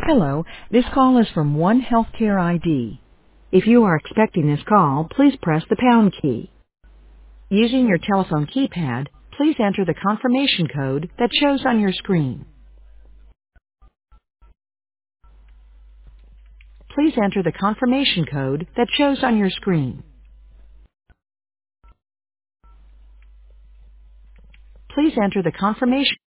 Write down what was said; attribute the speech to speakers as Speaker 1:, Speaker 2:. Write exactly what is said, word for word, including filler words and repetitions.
Speaker 1: Hello, this call is from One Healthcare I D. If you are expecting this call, please press the pound key. Using your telephone keypad, please enter the confirmation code that shows on your screen. Please enter the confirmation code that shows on your screen. Please enter the confirmation